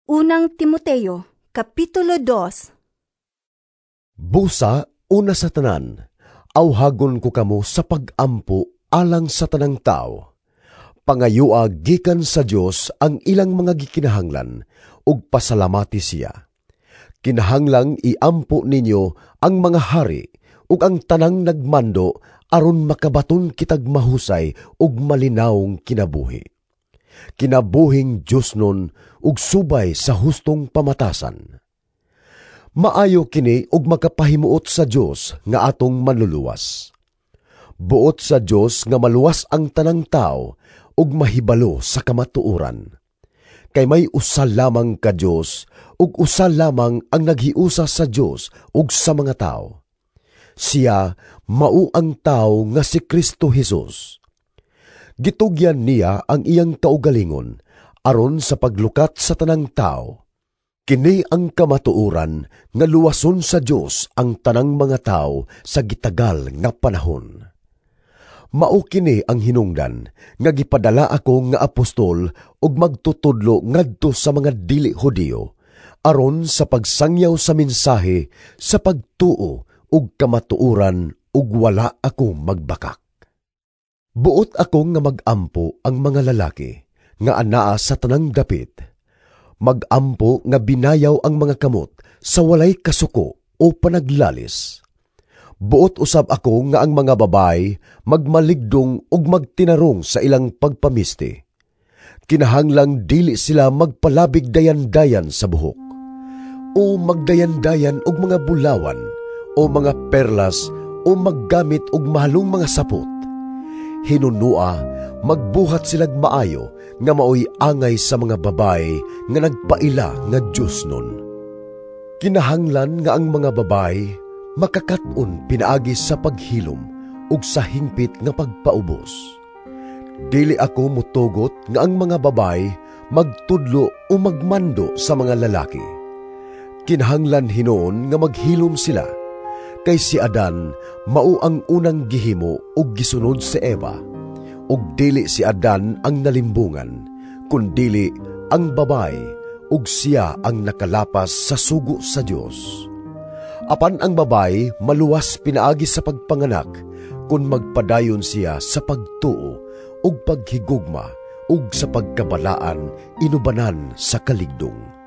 Unang Timoteo, Kapitulo 2. Busa, una sa tanan, awhagon ko kamo sa pag-ampo alang sa tanang tao. Pangayua gikan sa Dios ang ilang mga gikinahanglan, ug pasalamati siya. Kinahanglang iampo ninyo ang mga hari, ug ang tanang nagmando, aron makabaton kitag mahusay ug malinawong kinabuhi. Kinabuhing Diyos nun, ug subay sa hustong pamatasan. Maayo kini ug makapahimuot sa Dios nga atong manluluwas. Buot sa Dios nga maluwas ang tanang tao ug mahibalo sa kamatuoran. Kay may usa lamang ka Dios ug usa lamang ang naghiusa sa Dios ug sa mga tao. Siya mao ang tao nga si Kristo Jesus. Gitugyan niya ang iyang kaugalingon aron sa paglukat sa tanang tao. Kini ang kamatuoran nga luwason sa Dios ang tanang mga tao sa gitagal nga panahon. Mao kini ang hinungdan nga gipadala ako nga apostol ug magtutudlo ngadto sa mga dili Hudiyo aron sa pagsangyaw sa mensahe sa pagtuo ug kamatuoran ug wala ako magbakak. Buot ako nga mag-ampo ang mga lalaki nga anaa sa tanang dapit. Mag-ampo nga binayaw ang mga kamot sa walay kasuko o panaglalis. Buot usab ako nga ang mga babay magmaligdong ug magtinarong sa ilang pagpamisti. Kinahanglang dili sila magpalabig dayan-dayan sa buhok, o magdayan-dayan og mga bulawan, o mga perlas, o maggamit og mahalong mga sapot. Hinunua, magbuhat silag maayo nga maoy angay sa mga babae nga nagpaila nga Diyos nun. Kinahanglan nga ang mga babae makakat-on pinaagi sa paghilom ug sa hingpit nga pagpaubos. Dili ako mutugot nga ang mga babae magtudlo o magmando sa mga lalaki. Kinahanglan hinuon nga maghilom sila, kay si Adan mao ang unang gihimo ug gisunod si Eva, ug dili si Adan ang nalimbungan, kundili ang babae, ug siya ang nakalapas sa sugo sa Dios. Apan ang babae maluwas pinaagi sa pagpanganak kun magpadayon siya sa pagtuo ug paghigugma ug sa pagkabalaan inubanan sa kaligdong.